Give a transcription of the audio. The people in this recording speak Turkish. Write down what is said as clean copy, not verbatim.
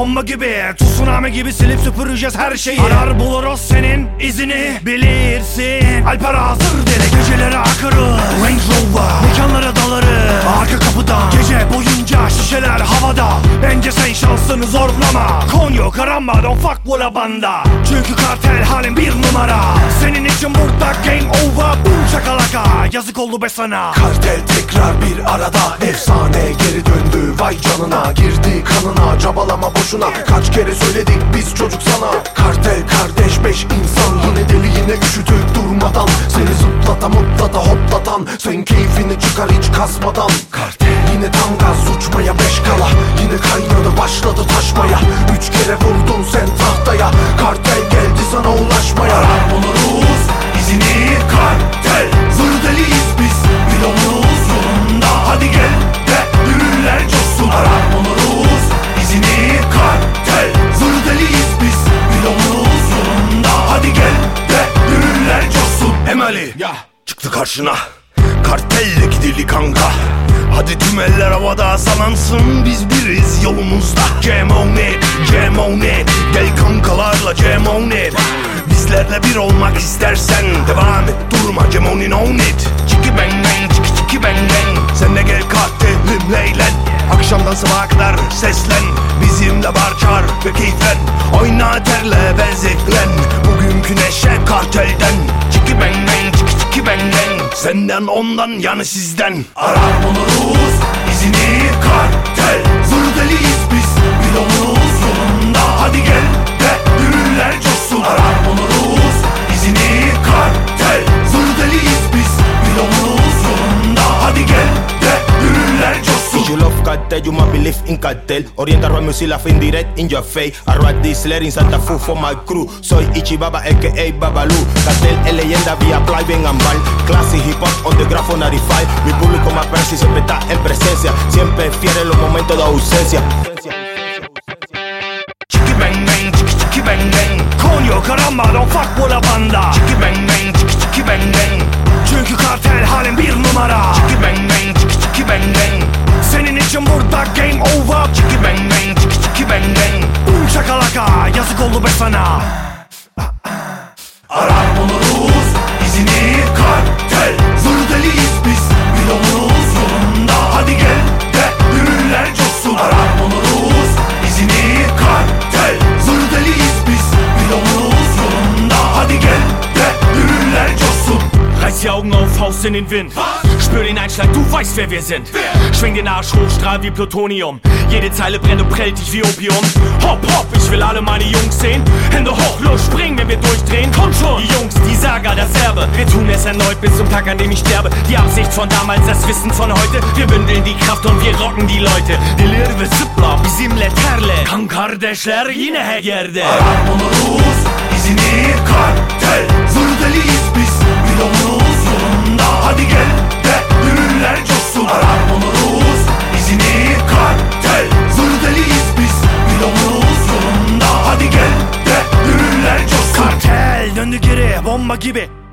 bomba gibi, tsunami gibi silip süpüreceğiz her şeyi. Arar buluruz senin izini, bilirsin. Alper hazır deli, gecelere akırız. Range Rover, mekanlara dalarız. Arka kapıdan, gece boyunca şişeler havada. Bence sen şansını zorlama. Konyo karamba, don't fuck with la banda. Çünkü kartel halin bir numara. Senin için burada game over. Boom şakalaka, yazık oldu be sana. Kartel tekrar bir arada, efsane geri döndü vay canına. Girdi kanına, çabalama boşuna. Kaç kere söyledik biz çocuk sana. Kartel kardeş 5 insan, yine deli yine üşütüp durmadan. Seni zıplata mutlata hoplatan, sen keyfini çıkar hiç kasmadan. Kartel yine tam gaz uçmaya 5 kala. Yine kaynadı başladı taşmaya. 3 kere vurdun sen tahtaya. Kartel geldi sana ulaşmaya. Arar buluruz izini kartel. Zır deliyiz biz, pilonuz yolunda. Hadi gel de yürürler coşsun. Arar buluruz izini kartel. Zır deliyiz biz, pilonuz yolunda. Hadi gel de yürürler coşsun. Emali ya çıktı karşına, kartelle gidili kanka. Hadi tüm eller havada salansın, biz biriz yolumuzda. Jam on it, jam on it. Gel kankalarla jam on it. Bizlerle bir olmak istersen devam et, durma, jam on it. Çiki bang bang, çiki çiki bang bang. Sen de gel kartelimle eğlen. Akşamdan sabaha kadar seslen, bizimle bar çağır ve keyiflen. Oyna terle ve zevklen, bugünkü neşe kartelden. Çiki bang bang, çiki çiki bang bang. Senden ondan yani sizden. Arar buluruz izini kartel. Zır deliyiz biz, pilonuz yolunda. Hadi gel de yürürler coşsun. Arar buluruz izini kartel. Zır deliyiz biz, pilonuz yolunda. Hadi gel de yürürler coşsun. You love cartel, you must believe in cartel. Oriental rap music, laugh indirect in your face. I ride this letter in Santa Fu for my crew. Soy Ichibaba, a.k.a. Babalu. Cartel es leyenda, vía play, bien ambal. Classic hip hop on the grafo 95. Mi público más versi siempre está en presencia. Siempre fiel en los momentos de ausencia. Çiki bang bang, çiki çiki bang bang. Konyo karamba, don't fuck with la banda. Çiki bang bang, çiki çiki bang bang. Çünkü kartel halin bir numara. Çiki bang bang, çiki çiki bang bang. Senin için burada game over. Çiki bang bang, çiki çiki bang bang. Boom şakalaka, yazık oldu be sana. Arar buluruz izini kartel. Zır deliyiz biz, pilonuz yolunda. Hadi gel de yürürler coşsun. Arar buluruz izini kartel. Zır deliyiz biz, pilonuz yolunda. Hadi gel de yürürler coşsun. Reiß die Augen auf, Faust in den Wind. Spür den Einschlag, du weißt, wer wir sind. Schwing den Arsch hoch, strahl wie Plutonium. Jede Zeile brennt und prellt dich wie Opium. Hopp, hopp, ich will alle meine Jungs sehen. Hände hoch, los, springen, wenn wir durchdrehen. Komm schon, die Jungs, die Saga, das Erbe. Wir tun es erneut bis zum Tag, an dem ich sterbe. Die Absicht von damals, das Wissen von heute. Wir bündeln die Kraft und wir rocken die Leute. Delir ve zıpla, bizimle terle. Kan kardeşler yine her yerde. Arar buluruz izini kartel. Zır deliyiz biz, pilonuz yolunda. Hadi gel de yürürler coşsun. Arar buluruz izini kartel. Zır deliyiz biz, pilonuz yolunda. Hadi gel de yürürler coşsun. Kartel döndü geri bomba gibi.